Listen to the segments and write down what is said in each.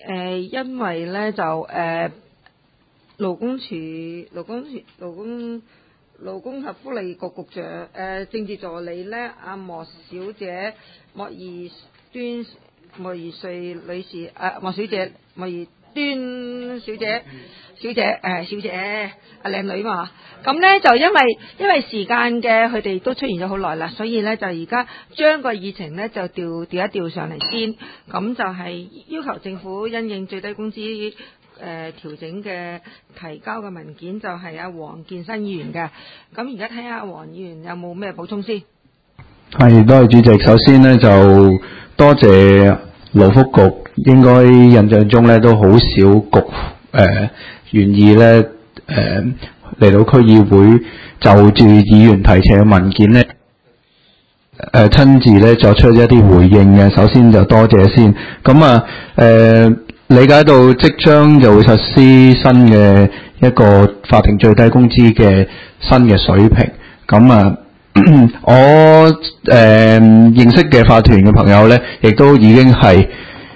因為咧就勞工及福利局局長政治助理咧阿莫小姐莫宜瑞女士莫小姐莫宜端小姐阿靚女嘛，咁咧就因為時間嘅佢哋都出現咗好耐啦，所以咧就而家將個議程咧就調上嚟先，咁就係要求政府因應最低工資調整嘅提交嘅文件，就係阿黃建新議員嘅。咁而家睇下黃議員有冇咩補充先。 係，多謝主席。首先呢，就多謝勞福局，應該印象中咧都好少局願意咧嚟到區議會就住議員提呈嘅文件咧親自咧作出一啲回應嘅。首先就多謝先。咁理解到即將就會實施新嘅一個法定最低工資嘅新嘅水平。咁我認識嘅法團嘅朋友咧，亦都已經係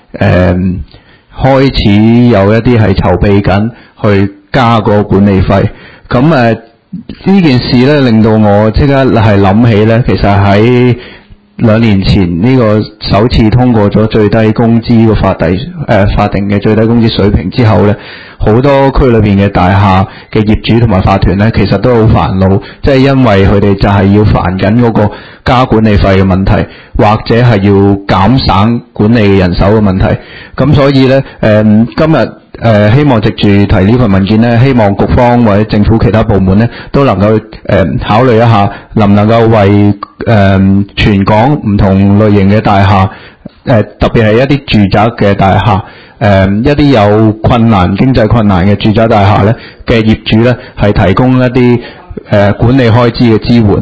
開始有一啲係籌備緊去加個管理費。咁呢件事咧令到我即刻係諗起咧，其實喺2年前呢個首次通過咗最低工資個法定嘅最低工資水平之後咧，好多區裏邊嘅大廈嘅業主同埋法團咧，其實都好煩惱，即係因為佢哋就係要煩緊嗰個加管理費嘅問題，或者係要減省管理嘅人手嘅問題。咁所以咧，今日希望藉住提呢份文件咧，希望局方或者政府其他部門咧都能夠考慮一下，能唔能夠為全港唔同類型嘅大廈，特別係一啲住宅嘅大廈，一啲有經濟困難嘅住宅大廈咧嘅業主咧，係提供一啲管理開支嘅支援，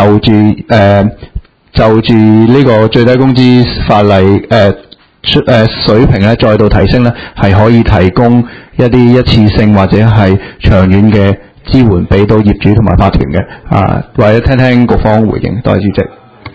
就住呢個最低工資法例水平咧再度提升咧，係可以提供一啲一次性或者係長遠嘅支援俾到業主同埋法團嘅。或者聽聽局方回應。多謝主席。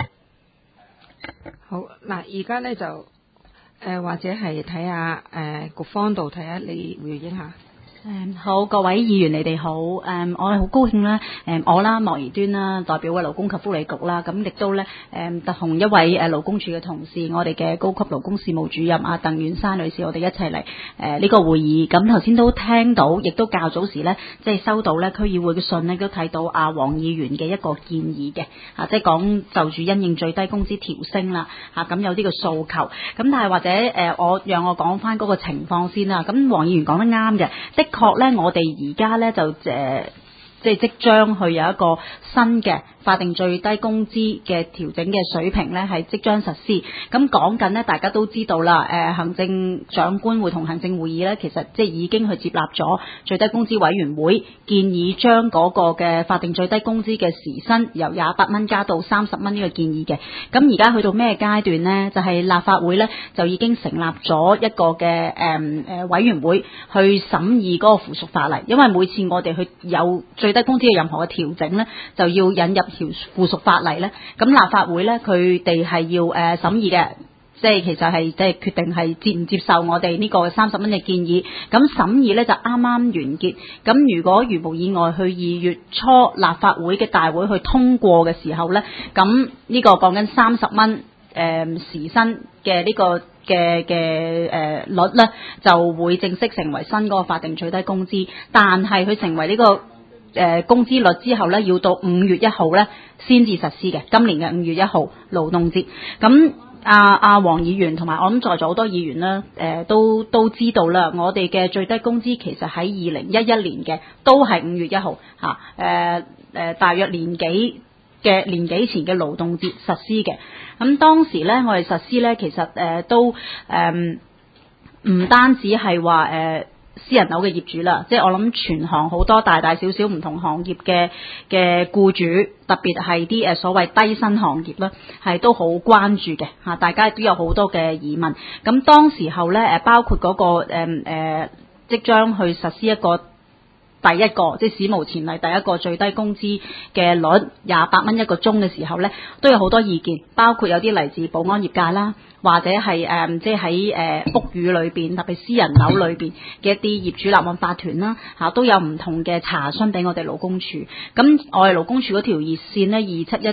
好，嗱，而家咧就或者係睇下局方度睇下你回應下。 好，各位議員你哋好，我係好高興啦，我啦莫宜端啦，代表嘅勞工及福利局啦，咁亦都咧同一位勞工處嘅同事，我哋嘅高級勞工事務主任阿鄧婉珊女士，我哋一齊嚟呢個會議。咁頭先都聽到，亦都較早時咧，即係收到咧區議會嘅信咧，都睇到阿黃議員嘅一個建議嘅，即係講就住因應最低工資調升啦，咁有啲嘅訴求。咁但係或者讓我講翻嗰個情況先啦。咁黃議員講得啱嘅，的確咧，我哋而家咧就即將去有一個新嘅法定最低工資嘅調整嘅水平咧，係即將實施。咁講緊呢，大家都知道啦。行政長官會同行政會議咧，其實即係已經去接納咗最低工資委員會建議，將嗰個嘅法定最低工資嘅時薪由28蚊加到30蚊呢個建議嘅。咁而家去到咩階段呢？就係立法會咧就已經成立咗一個嘅委員會去審議嗰個附屬法例，因為每次我哋去有最低工資嘅任何嘅調整咧，就要引入條附屬法例咧。咁立法會咧，佢哋係要審議嘅，即係其實係即係決定係接唔接受我哋呢個30蚊嘅建議。咁審議咧就啱啱完結。咁如果如無意外去2月初立法會嘅大會去通過嘅時候咧，咁呢個講緊30蚊時薪嘅呢個嘅率咧，就會正式成為新嗰個法定最低工資。但係佢成為呢個工資率之後咧，要到5月1號咧先至實施嘅。今年嘅5月1號勞動節。咁阿黃議員同埋我諗在座好多議員啦，都知道啦。我哋嘅最低工資其實喺2011年嘅都係5月1號大約年幾前嘅勞動節實施嘅。咁當時咧，我哋實施咧，其實都唔單止係話私人樓嘅業主啦，即係我諗全行好多大大小小唔同行業嘅僱主，特別係啲所謂低薪行業啦，係都好關注嘅嚇，大家都有好多嘅疑問。咁當時候咧包括嗰個即將去實施一個第一個即係史無前例第一個最低工資嘅率28蚊一個鐘嘅時候咧，都有好多意見，包括有啲嚟自保安業界啦，或者係即係喺屋宇裏邊，特別私人樓裏邊嘅一啲業主立案法團啦都有唔同嘅查詢俾我哋勞工處。咁我哋勞工處嗰條熱線咧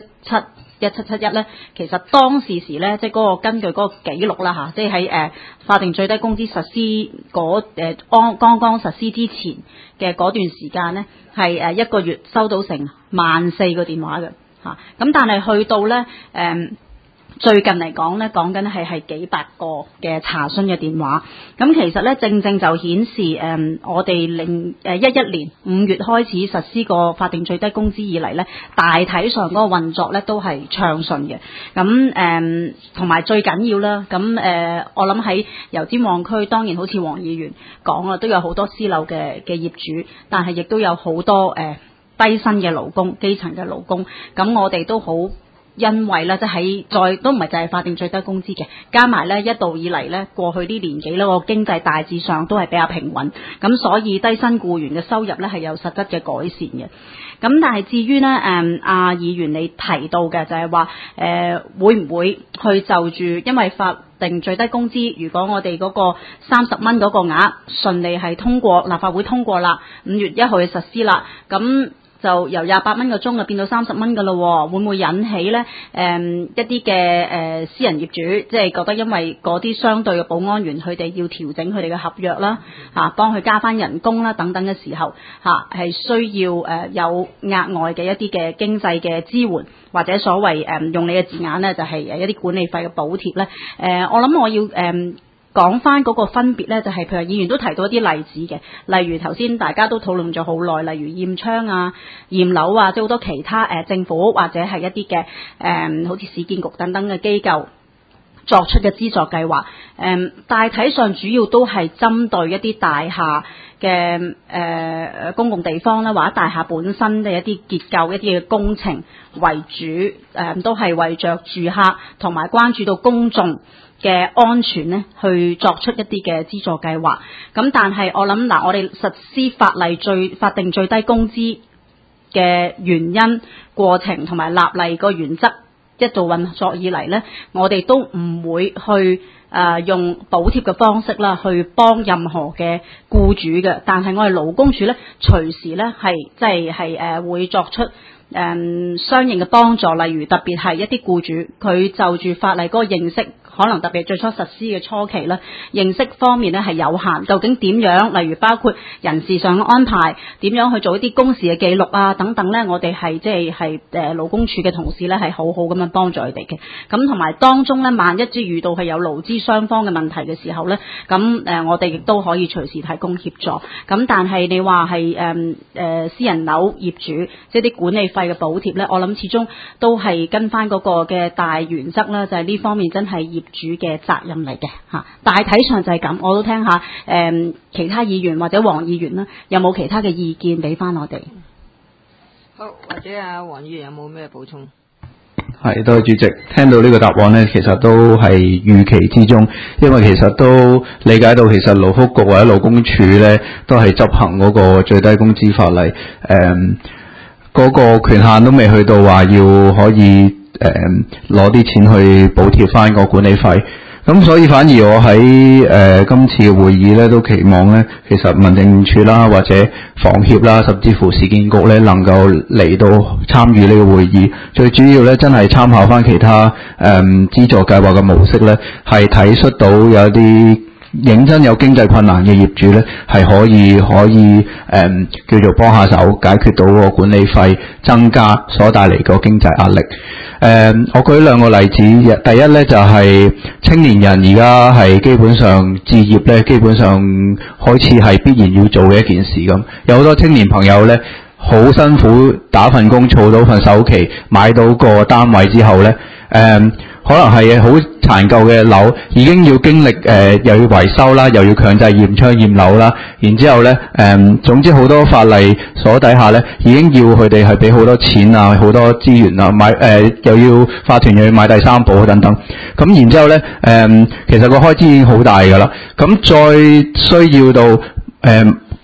27171771咧，其實當時咧，即係嗰個根據嗰個記錄啦即係喺法定最低工資實施剛剛實施之前嘅嗰段時間咧，係一個月收到成14,000個電話嘅咁但係去到咧最近嚟講咧，講緊係幾百個嘅查詢嘅電話。咁其實咧，正正就顯示我哋11年5月開始實施個法定最低工資以嚟咧，大體上嗰個運作咧都係暢順嘅。咁同埋最緊要啦，咁我諗喺油尖旺區，當然好似黃議員講啦，都有好多私樓嘅業主，但係亦都有好多低薪嘅勞工、基層嘅勞工。咁我哋都好。因為咧，即係再都唔係就係法定最低工資嘅，加埋咧一度以嚟咧，過去啲年紀咧個經濟大致上都係比較平穩，咁所以低薪僱員嘅收入咧係有實質嘅改善嘅。咁但係至於咧議員你提到嘅就係話會唔會去就住，因為法定最低工資，如果我哋嗰個30蚊嗰個額順利係通過立法會通過啦，5月1號去實施啦，咁就由28蚊個鐘就變到30蚊噶咯，會唔會引起咧一啲嘅私人業主，即係覺得因為嗰啲相對嘅保安員佢哋要調整佢哋嘅合約啦，幫佢加翻人工啦等等嘅時候係需要有額外嘅一啲嘅經濟嘅支援，或者所謂用你嘅字眼咧就係一啲管理費嘅補貼咧。我諗我要講翻嗰個分別咧，就係譬如議員都提到一啲例子嘅，例如頭先大家都討論咗好耐，例如驗窗啊、驗樓啊，即係好多其他政府或者係一啲嘅好似市建局等等嘅機構作出嘅資助計劃，大體上主要都係針對一啲大廈嘅公共地方啦，或者大廈本身嘅一啲結構、一啲嘅工程為主，都係為着住客同埋關注到公眾嘅安全咧，去作出一啲嘅資助計劃。咁但係我諗我哋實施法定最低工資嘅原因、過程同埋立例個原則一做運作以嚟咧，我哋都唔會去用補貼嘅方式啦，去幫任何嘅僱主嘅。但係我哋勞工處咧，隨時咧係會作出相應嘅幫助，例如特別係一啲僱主佢就住法例嗰個認識，可能特別最初實施嘅初期咧，認識方面咧係有限。究竟點樣？例如包括人事上嘅安排，點樣去做一啲工時嘅記錄啊等等咧，我哋係勞工處嘅同事咧係好好咁樣幫助佢哋嘅。咁同埋當中咧，萬一遇到係有勞資雙方嘅問題嘅時候咧，咁我哋亦都可以隨時提供協助。咁但係你話係私人樓業主即係啲管理費嘅補貼咧，我諗始終都係跟翻嗰個嘅大原則啦，就係呢方面真係業主嘅責任嚟嘅嚇。大體上就係咁，我都聽下其他議員或者黃議員啦，有冇其他嘅意見俾翻我哋？ 好，或者黃議員有冇咩補充？ 係，多謝主席。聽到呢個答案呢，其實都係預期之中，因為其實都理解到其實勞福局或者勞工處呢都係執行嗰個最低工資法例，嗰個權限都未去到話要可以攞啲錢去補貼翻個管理費。咁所以反而我喺今次嘅會議咧，都期望咧，其實民政處啦，或者房協啦，甚至乎市建局咧，能夠嚟到參與呢個會議。最主要咧，真係參考翻其他資助計劃嘅模式咧，係體恤到有啲認真有經濟困難嘅業主咧，係可以叫做幫下手，解決到個管理費增加所帶嚟個經濟壓力。我舉兩個例子，第一咧就係青年人而家係基本上置業咧，基本上開始係必然要做嘅一件事咁。有好多青年朋友咧，好辛苦打份工，儲到份首期，買到個單位之後咧，可能係好殘舊嘅樓，已經要經歷又要維修啦，又要強制驗窗驗樓啦，然之後咧總之好多法例所底下咧，已經要佢哋係俾好多錢啊，好多資源啊，買又要法團又要買第三保等等，咁然之後咧其實個開支已經好大㗎啦，咁再需要到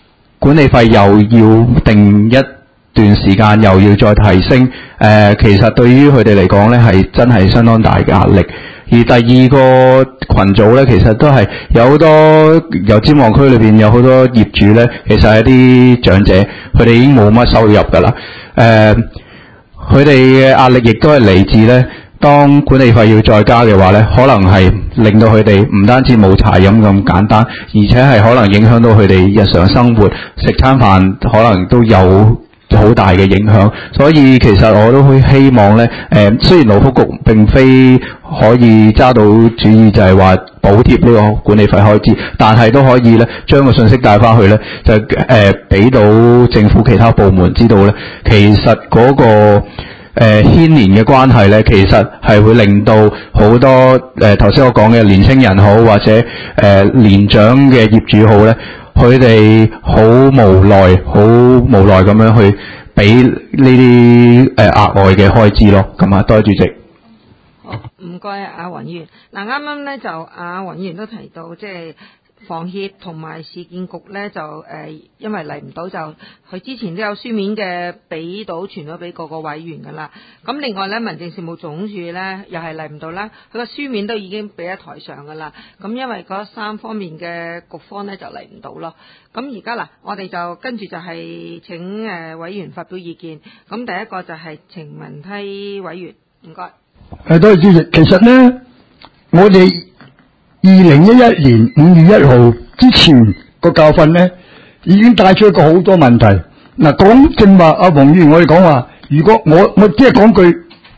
管理費又要定一段時間，又要再提升，其實對於佢哋嚟講咧係真係相當大嘅壓力。而第二個群組咧，其實都係有好多油尖旺區裏邊有好多業主咧，其實係一啲長者，佢哋已經冇乜收入㗎啦。佢哋嘅壓力亦都係嚟自咧，當管理費要再加嘅話咧，可能係令到佢哋唔單止冇茶飲咁簡單，而且係可能影響到佢哋日常生活，食餐飯可能都有好大嘅影響。所以其實我都會希望咧，雖然勞福局並非可以揸到主意就係話補貼呢個管理費開支，但係都可以咧將個信息帶翻去咧，就俾到政府其他部門知道咧，其實嗰個牽連嘅關係咧，其實係會令到好多頭先我講嘅年青人好，或者年長嘅業主好咧，佢哋好無奈咁樣去俾呢啲額外嘅開支咯。咁啊，多謝主席。 好，唔該阿黃議員。嗱，啱啱咧就阿黃議員都提到，即係房協同埋市建局咧就因為嚟唔到，就佢之前都有書面嘅俾到傳咗俾各個委員噶啦。咁另外咧，民政事務總署咧又係嚟唔到啦，佢個書面都已經俾喺台上噶啦。咁因為嗰3方面嘅局方咧就嚟唔到咯。咁而家嗱，我哋就跟住就係請委員發表意見。咁第一個就係程文梯委員，唔該。 多謝主席。其實咧，我哋2011年5月1號之前個教訓咧，已經帶出一個好多問題。嗱，講正話，阿黃議員，我哋講話，如果我即係講句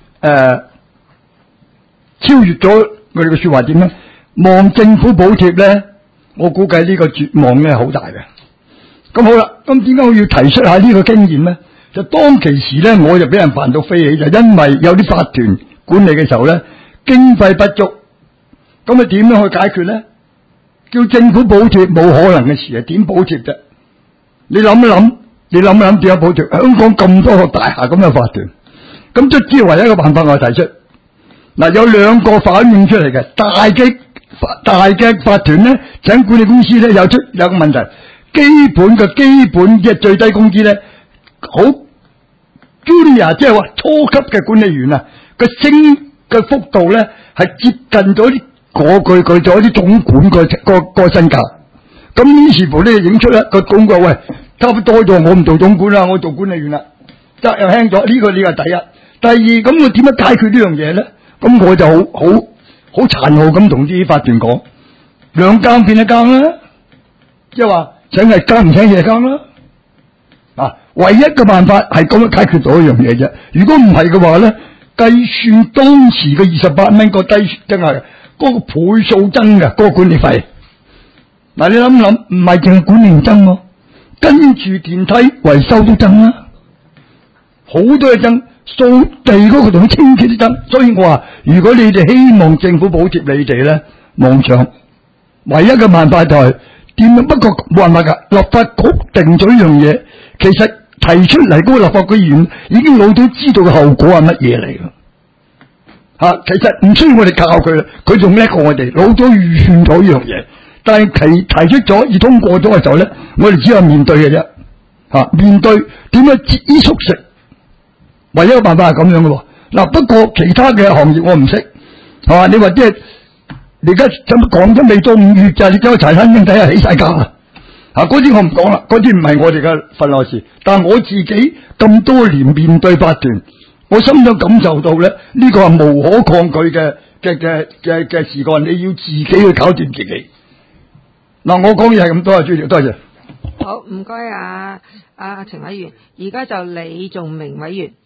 超越咗我哋嘅說話點咧？望政府補貼咧，我估計呢個絕望咧好大嘅。咁好啦，咁點解我要提出下呢個經驗咧？就當其時咧，我就俾人煩到飛起，就因為有啲法團管理嘅時候咧，經費不足。咁啊，點樣去解決咧？叫政府補貼冇可能嘅事啊！點補貼啫？你諗一諗點樣補貼？香港咁多個大廈咁嘅法團，咁即係唯一一個辦法我提出。嗱，有2個反映出嚟嘅大嘅法團咧，請管理公司咧有個問題，基本嘅最低工資咧，好 junior 即係話初級嘅管理員啊，個升嘅幅度咧係接近咗啲。佢做啲總管個身價，咁於是乎咧影出咧個公告，喂，差唔多咗，我唔做總管啦，我做管理員啦，責任輕咗。呢個係第一。第二，咁我點樣解決呢樣嘢咧？咁我就好殘酷咁同啲法團講，2更變1更啦，即係話請日更唔請夜更啦。唯一嘅辦法係咁樣解決到一樣嘢啫。如果唔係嘅話咧，計算當時嘅28蚊個低真係。嗰個倍數增嘅嗰個管理費，嗱，你諗，唔係淨係管理增喎，跟住電梯維修都增啦，好多嘢增，掃地嗰個同清潔都增。所以我話，如果你哋希望政府補貼你哋咧，妄想唯一嘅辦法就係點樣？不過冇辦法噶，立法局定咗一樣嘢，其實提出嚟嗰個立法局議員已經老早知道嘅後果係乜嘢嚟噶。其實唔需要我哋教佢啦，佢仲叻過我哋，老早預算咗呢樣嘢，但係提出咗而通過咗嘅時候咧，我哋只有面對嘅啫。面對點樣節衣縮食，唯一嘅辦法係咁樣嘅。嗱，不過其他嘅行業我唔識，係嘛？你話即係你而家咁講都未到5月就，你走去茶餐廳睇下起晒價啊！嗰啲我唔講啦，嗰啲唔係我哋嘅份內事。但係我自己咁多年面對法團。我心中感受到咧，呢個係無可抗拒嘅事幹，你要自己去搞掂自己。嗱，我講嘢係咁多啊，主席，多謝。 好，唔該阿程委員，而家就李仲明委員。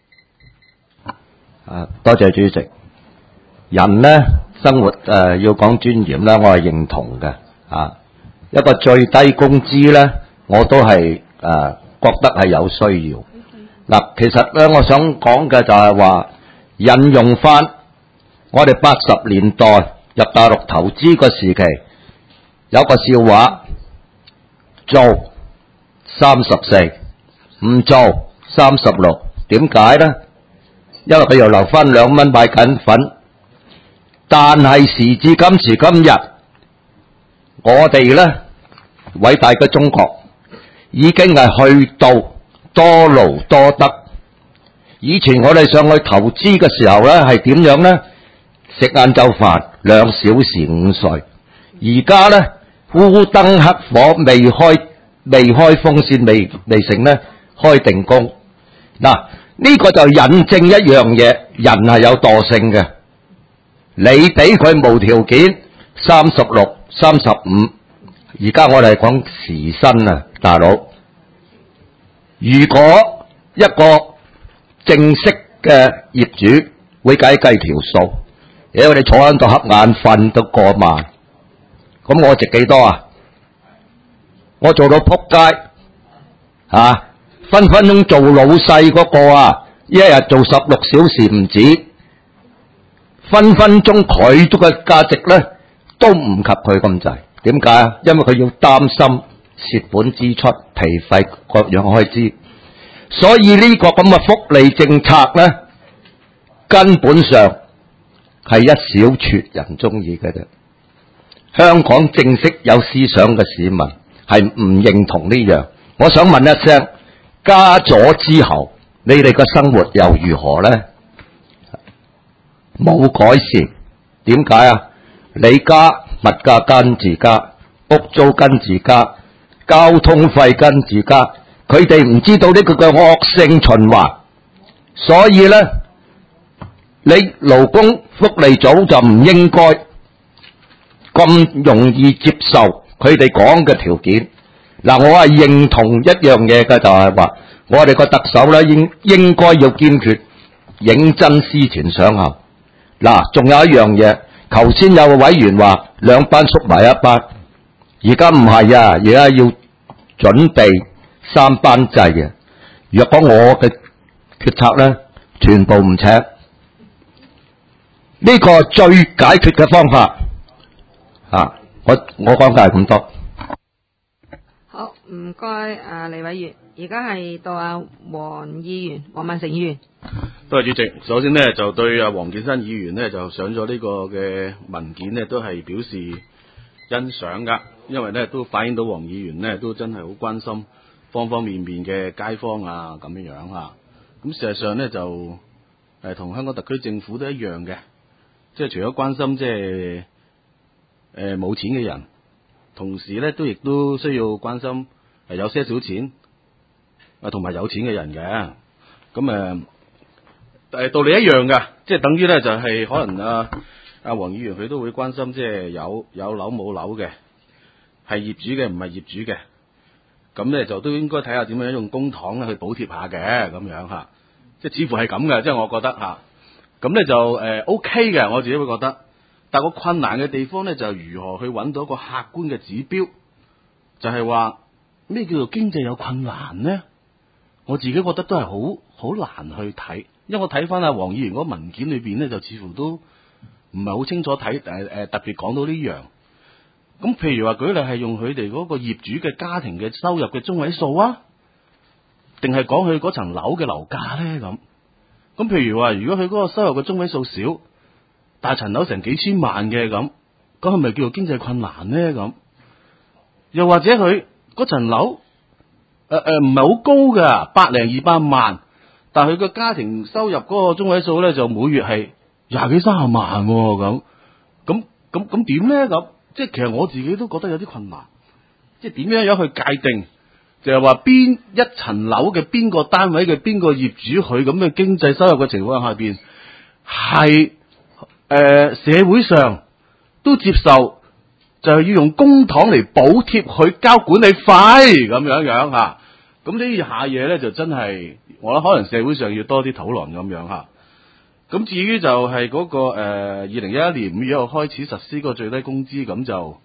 多謝主席。人咧生活要講尊嚴咧，我係認同嘅。一個最低工資咧，我都係覺得係有需要。嗱，其實咧，我想講嘅就係話，引用翻我哋80年代入大陸投資個時期，有個笑話，做34，唔做36，點解咧？因為佢又留翻2蚊買緊粉。但係時至今時今日，我哋咧偉大嘅中國已經係去到多勞多得。以前我哋上去投資嘅時候咧，係點樣咧？食晏晝飯2小時午睡，而家咧烏燈黑火，未開風扇，未成咧開定工。嗱，呢個就引證一樣嘢，人係有惰性嘅。你俾佢無條件36、35，而家我哋係講時薪啊，大佬。如果一個正式嘅業主會計條數，我哋坐喺度瞌眼瞓都過萬，咁我值幾多啊？我做到仆街啊！分分鐘做老細嗰個啊，一日做16小時唔止，分分鐘佢都嘅價值咧都唔及佢咁滯。點解啊？因為佢要擔心蝕本支出、皮費各樣開支。所以呢個咁嘅福利政策咧，根本上係一小撮人中意嘅啫。香港正式有思想嘅市民係唔認同呢樣。我想問一聲，加咗之後，你哋嘅生活又如何咧？冇改善，點解啊？你加物價跟住加，屋租跟住加，交通費跟住加。佢哋唔知道呢個嘅惡性循環，所以咧，你勞工福利組就唔應該咁容易接受佢哋講嘅條件。嗱，我係認同一樣嘢嘅，就係話我哋個特首咧應該要堅決認真思前想後。嗱，仲有一樣嘢，頭先有個委員話2班縮埋1班，而家唔係啊，而家要準備3班制嘅。若果我嘅決策咧，全部唔請，呢個最解決嘅方法啊！我講嘅係咁多。 好，唔該啊，李委員。而家係到阿黃議員，黃萬成議員。 多謝主席。首先呢，就對阿黃建新議員呢，就上咗呢個嘅文件呢，都係表示欣賞噶，因為呢都反映到黃議員呢都真係好關心方方面面嘅街坊啊，咁樣樣啊。咁事實上呢，就同香港特區政府都一樣嘅，即係除咗關心即係冇錢嘅人，同時呢亦都需要關心有些少錢同埋有錢嘅人嘅。咁道理一樣噶，即係等於呢，就係可能阿黃議員佢都會關心即係有樓冇樓嘅，係業主嘅唔係業主嘅。咁咧就都應該睇下點樣用公帑咧去補貼下嘅，咁樣嚇，即係似乎係咁嘅，即係我覺得嚇。咁咧就OK 嘅，我自己會覺得。但係個困難嘅地方咧就係如何去揾到一個客觀嘅指標，就係話咩叫做經濟有困難呢？我自己覺得都係好難去睇，因為我睇翻阿黃議員嗰文件裏邊咧，就似乎都唔係好清楚睇特別講到呢樣。咁譬如話舉例係用佢哋嗰個業主嘅家庭嘅收入嘅中位數啊，定係講佢嗰層樓嘅樓價咧咁？咁譬如話，如果佢嗰個收入嘅中位數少，但係層樓成幾千萬嘅咁係咪叫做經濟困難咧咁？又或者佢嗰層樓唔係好高㗎，100零200萬，但係佢個家庭收入嗰個中位數咧就每月係20幾30萬喎咁點咧咁？即係其實我自己都覺得有啲困難，即係點樣去界定，就係話邊一層樓嘅邊個單位嘅邊個業主佢咁嘅經濟收入嘅情況下邊，係社會上都接受，就係要用公帑嚟補貼佢交管理費咁樣嚇。咁呢下嘢咧就真係，我諗可能社會上要多啲討論咁樣嚇。咁至於就係嗰個2011年5月1號開始實施嗰個最低工資，咁就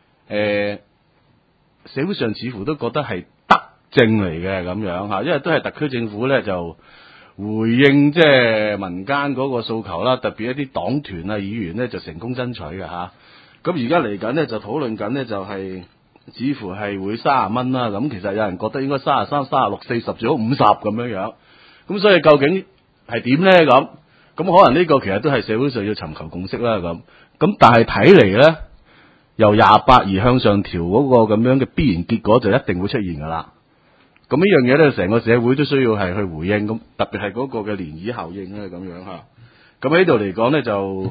社會上似乎都覺得係德政嚟嘅咁樣嚇，因為都係特區政府咧就回應即係民間嗰個訴求啦，特別一啲黨團啊議員咧就成功爭取嘅嚇。咁而家嚟緊咧就討論緊咧就係似乎係會30蚊啦，咁其實有人覺得應該33、36、40最好50咁樣。咁所以究竟係點咧咁？咁可能呢個其實都係社會上要尋求共識啦咁但係睇嚟咧，由28而向上調嗰個咁樣嘅必然結果就一定會出現噶啦。 咁呢樣嘢咧，成個社會都需要係去回應，咁特別係嗰個嘅漣漪效應咧，咁樣嚇。咁喺呢度嚟講咧，就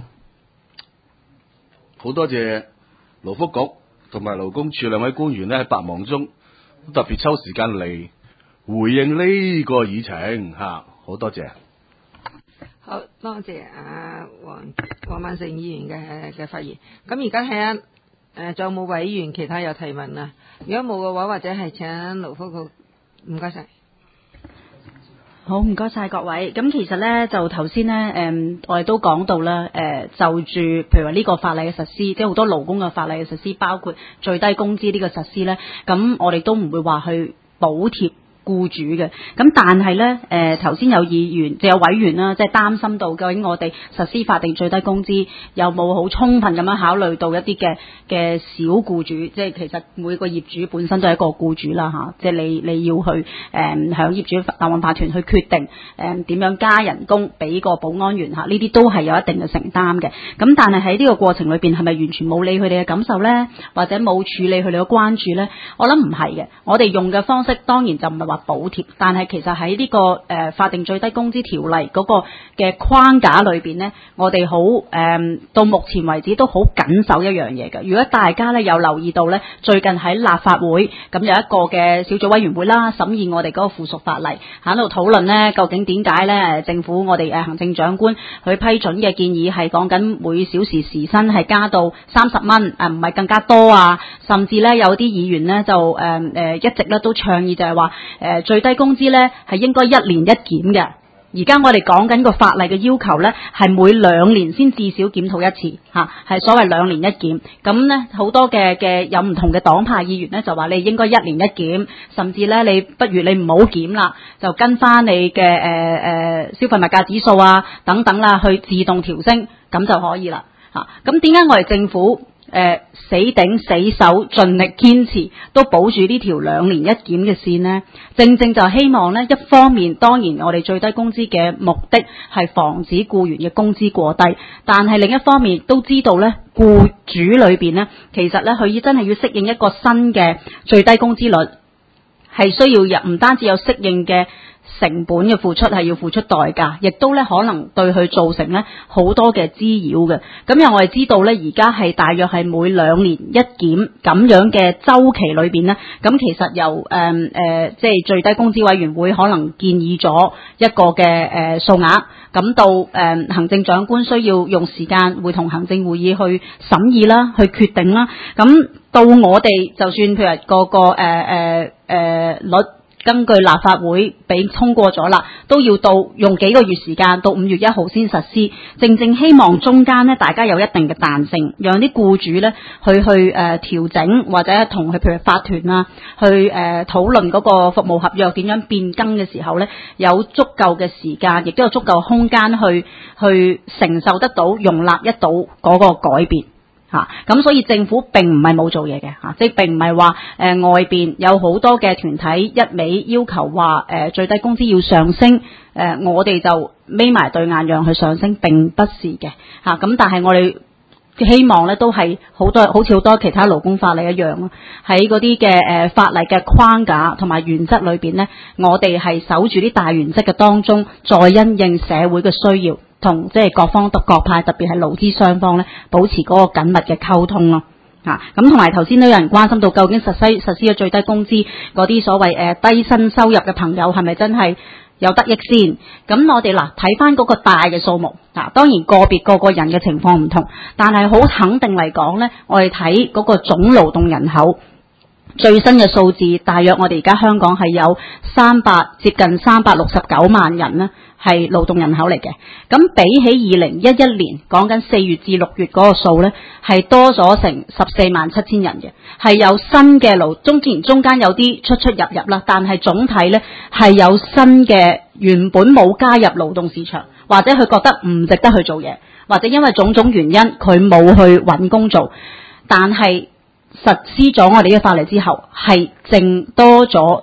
好多謝勞福局同埋勞工處兩位官員咧喺百忙中特別抽時間嚟回應呢個議程嚇，好多謝。 好多謝黃萬成議員嘅發言。咁而家睇下仲有冇委員其他有提問啊？如果冇嘅話，或者係請勞福局。唔該晒。 好，唔該晒各位。咁其實咧就頭先咧我哋都講到啦，就住譬如話呢個法例嘅實施，即係好多勞工嘅法例嘅實施，包括最低工資呢個實施咧，咁我哋都唔會話去補貼僱主嘅。咁但係咧頭先有議員就有委員啦，即係擔心到究竟我哋實施法定最低工資有冇好充分咁樣考慮到一啲嘅小僱主，即係其實每個業主本身都係一個僱主啦嚇，即係你要去響業主立案法團去決定點樣加人工俾個保安員嚇，呢啲都係有一定嘅承擔嘅。咁但係喺呢個過程裏邊係咪完全冇理佢哋嘅感受咧，或者冇處理佢哋嘅關注咧？我諗唔係嘅，我哋用嘅方式當然就唔係話補貼，但係其實喺呢個法定最低工資條例嗰個嘅框架裏邊呢，我哋好到目前為止都好緊守一樣嘢嘅。如果大家呢有留意到呢，最近喺立法會咁有一個嘅小組委員會啦，審議我哋嗰個附屬法例，喺度討論呢究竟點解呢政府我哋行政長官去批准嘅建議係講緊每小時時薪係加到30蚊，唔係更加多啊？甚至呢有啲議員呢就一直呢都倡議就係話最低工資咧係應該1年一檢嘅，而家我哋講緊個法例嘅要求咧係每2年先至少檢討一次嚇，係所謂2年一檢。咁咧好多嘅有唔同嘅黨派議員咧就話你應該1年一檢，甚至咧你不如你唔好檢啦，就跟翻你嘅消費物價指數啊等等啦，去自動調升咁就可以啦嚇。咁點解我哋政府死頂死守盡力堅持都保住呢條2年一檢嘅線呢？正正就希望呢，一方面當然我哋最低工資嘅目的係防止僱員嘅工資過低，但係另一方面都知道呢，僱主裏邊呢，其實呢，佢真係要適應一個新嘅最低工資率，係需要唔單止有適應嘅成本嘅付出，係要付出代價，亦都咧可能對佢造成咧好多嘅滋擾嘅。咁又我哋知道咧，而家係大約係每2年一檢咁樣嘅周期裏邊咧，咁其實由即係最低工資委員會可能建議咗一個嘅數額，咁到行政長官需要用時間會同行政會議去審議啦，去決定啦。咁到我哋就算譬如個率。根據立法會俾通過咗啦，都要到用幾個月時間到5月1號先實施。正正希望中間呢，大家有一定嘅彈性，讓啲僱主呢去調整，或者同佢譬如法團啊去討論嗰個服務合約點樣變更嘅時候呢，有足夠嘅時間，亦都有足夠空間去承受得到、容納得到嗰個改變。咁所以政府並唔係冇做嘢嘅，即係並唔係話外邊有好多嘅團體一味要求話最低工資要上升，我哋就眯埋對眼讓佢上升，並不是嘅咁但係我哋希望咧都係好似好多其他勞工法例一樣咯，喺嗰啲嘅法例嘅框架同埋原則裏邊呢，我哋係守住啲大原則嘅當中，再因應社會嘅需要。同即係各方各派，特別係勞資雙方咧，保持嗰個緊密嘅溝通咯。咁同埋頭先都有人關心到，究竟實施咗最低工資嗰啲所謂低薪收入嘅朋友係咪真係有得益先？咁我哋睇翻嗰個大嘅數目，當然個別個人嘅情況唔同，但係好肯定嚟講咧，我哋睇嗰個總勞動人口最新嘅數字，大約我哋而家香港係有接近369萬人呢。係勞動人口嚟嘅，咁比起2011年講緊4月至6月嗰個數呢，係多咗成147000人嘅，係有新嘅中間有啲出入啦，但係總體呢係有新嘅原本冇加入勞動市場，或者佢覺得唔值得去做嘢，或者因為種種原因佢冇去揾工做，但係實施咗我哋嘅法例之後，係淨多咗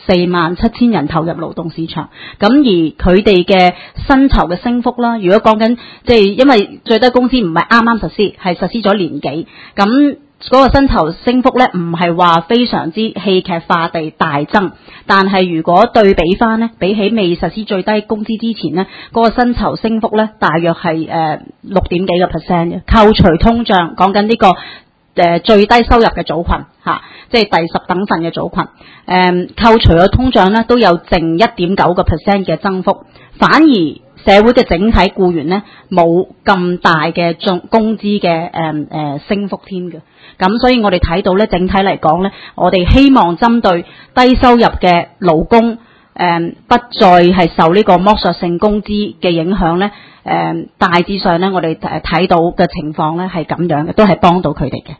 147000人投入勞動市場。咁而佢哋嘅薪酬嘅升幅啦，如果講緊即係因為最低工資唔係啱啱實施，係實施咗年幾，咁嗰個薪酬升幅咧，唔係話非常之戲劇化地大增，但係如果對比翻呢，比起未實施最低工資之前呢，嗰個薪酬升幅咧，大約係6點幾個 percent 嘅，扣除通脹，講緊呢個最低收入嘅組群嚇，即係第10等份嘅組群，扣除咗通脹咧，都有剩1.9個 percent 嘅增幅，反而社會嘅整體僱員呢，冇咁大嘅工資嘅升幅添嘅。咁所以我哋睇到咧，整體嚟講咧，我哋希望針對低收入嘅勞工，不再係受呢個剝削性工資嘅影響咧，大致上咧，我哋睇到嘅情況咧係咁樣嘅，都係幫到佢哋嘅。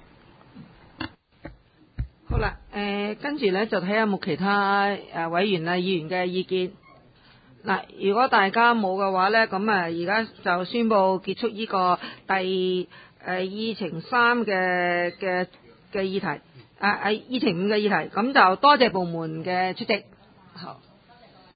好啦，跟住咧就睇下有冇其他委員啊議員嘅意見。嗱，如果大家冇嘅話咧，咁而家就宣布結束呢個第議程3嘅議題，議程5嘅議題，咁就多謝部門嘅出席。好。